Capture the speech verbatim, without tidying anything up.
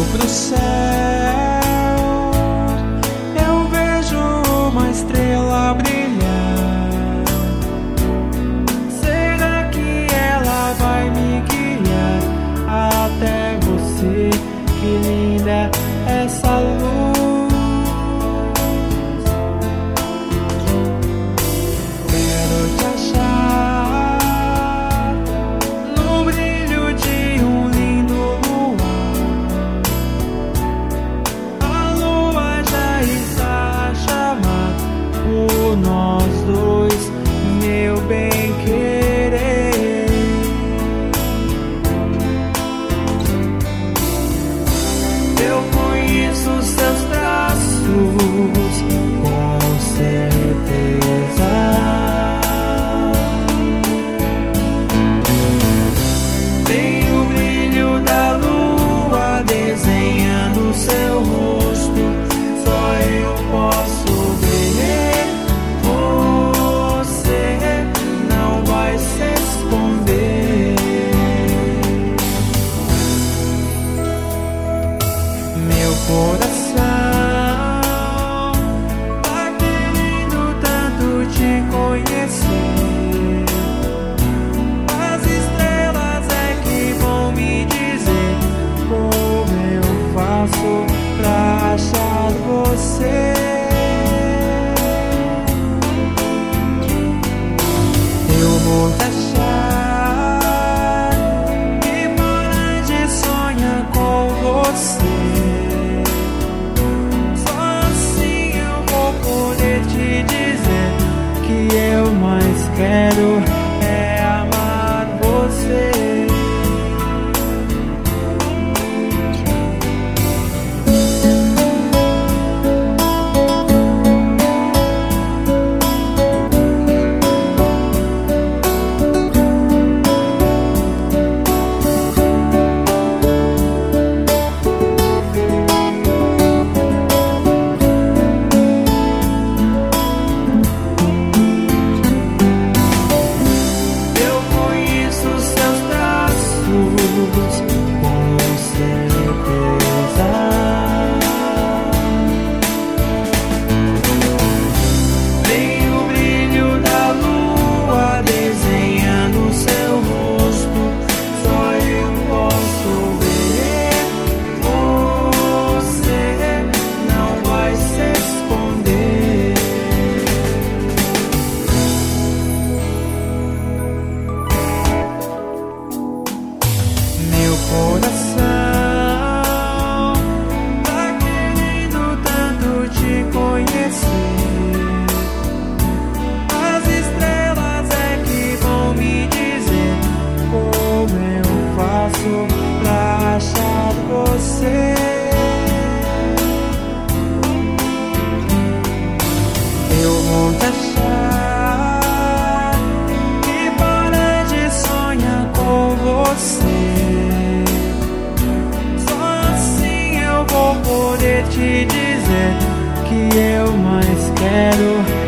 pro céu, eu vejo uma estrela brilhar. Será que ela vai me guiar até você? Que linda essa luz. Quero te achar no brilho de um lindo luar. A lua já está a chamar por nós dois, meu bem querer. Eu conheço seus traços, com certeza. Tem o brilho da lua desenhando seu rosto, só eu posso ver. Você não vai se esconder. Meu coração tá querendo tanto te conhecer. As estrelas é que vão me dizer como eu faço pra achar você. Eu vou te achar e parar de sonhar com você. Só assim eu vou poder te dizer que eu mais quero é amar você. Eu conheço seus traços, com certeza. Tem o brilho da lua desenhando seu rosto, só eu posso ver. Você não vai se esconder. Meu coração tá querendo tanto te conhecer. As estrelas é que vão me dizer como eu faço pra achar você. Eu vou te achar e parar de sonhar com você. Só assim eu vou poder te dizer que eu mais quero